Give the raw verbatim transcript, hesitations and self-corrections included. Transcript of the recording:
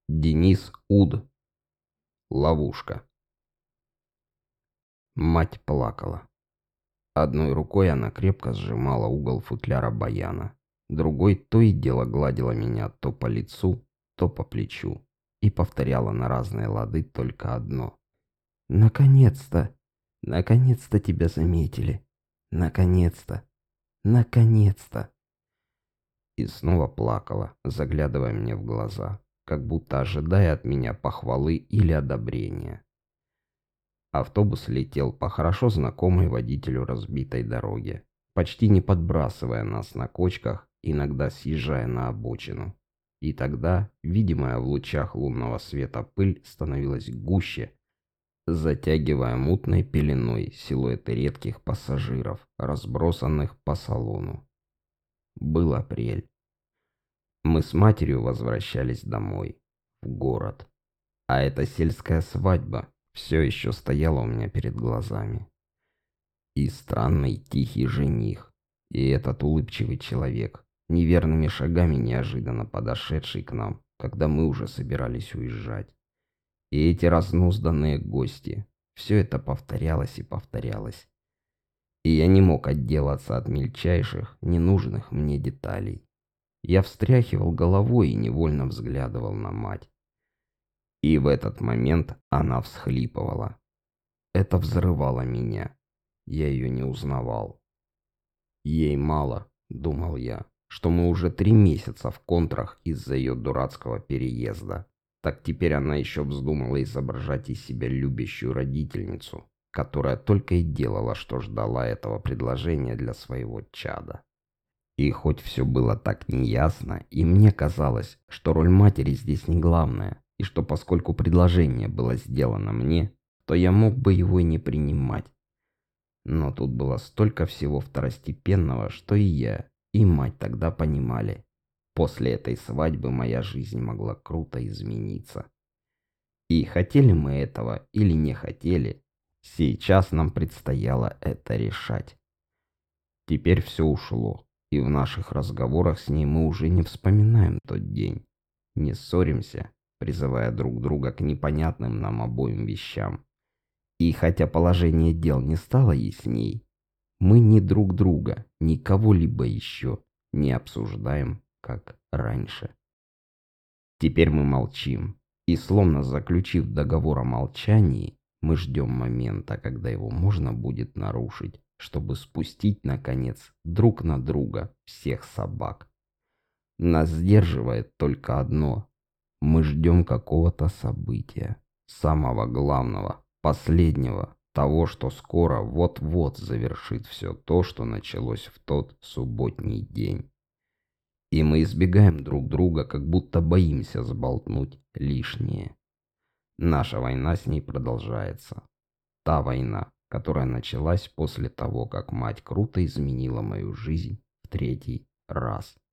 Денис Уд. Ловушка. Мать плакала. Одной рукой она крепко сжимала угол футляра баяна, другой то и дело гладила меня то по лицу, то по плечу и повторяла на разные лады только одно: «Наконец-то! Наконец-то тебя заметили! Наконец-то! Наконец-то!» И снова плакала, заглядывая мне в глаза, как будто ожидая от меня похвалы или одобрения. Автобус летел по хорошо знакомой водителю разбитой дороге, почти не подбрасывая нас на кочках, иногда съезжая на обочину. И тогда, видимая в лучах лунного света пыль становилась гуще, затягивая мутной пеленой силуэты редких пассажиров, разбросанных по салону. Был апрель. Мы с матерью возвращались домой, в город. А эта сельская свадьба все еще стояла у меня перед глазами. И странный тихий жених, и этот улыбчивый человек, неверными шагами неожиданно подошедший к нам, когда мы уже собирались уезжать. И эти разнузданные гости, все это повторялось и повторялось. И я не мог отделаться от мельчайших, ненужных мне деталей. Я встряхивал головой и невольно взглядывал на мать. И в этот момент она всхлипывала. Это взрывало меня. Я ее не узнавал. Ей мало, думал я, что мы уже три месяца в контрах из-за ее дурацкого переезда. Так теперь она еще вздумала изображать из себя любящую родительницу, которая только и делала, что ждала этого предложения для своего чада. И хоть все было так неясно, и мне казалось, что роль матери здесь не главная, и что поскольку предложение было сделано мне, то я мог бы его и не принимать. Но тут было столько всего второстепенного, что и я, и мать тогда понимали. После этой свадьбы моя жизнь могла круто измениться. И хотели мы этого или не хотели, сейчас нам предстояло это решать. Теперь все ушло, и в наших разговорах с ней мы уже не вспоминаем тот день, не ссоримся, призывая друг друга к непонятным нам обоим вещам. И хотя положение дел не стало ясней, мы ни друг друга, ни кого-либо еще не обсуждаем, как раньше. Теперь мы молчим, и словно заключив договор о молчании, мы ждем момента, когда его можно будет нарушить, чтобы спустить, наконец, друг на друга всех собак. Нас сдерживает только одно: мы ждем какого-то события, самого главного, последнего, того, что скоро вот-вот завершит все то, что началось в тот субботний день. И мы избегаем друг друга, как будто боимся сболтнуть лишнее. Наша война с ней продолжается. Та война, которая началась после того, как мать круто изменила мою жизнь в третий раз.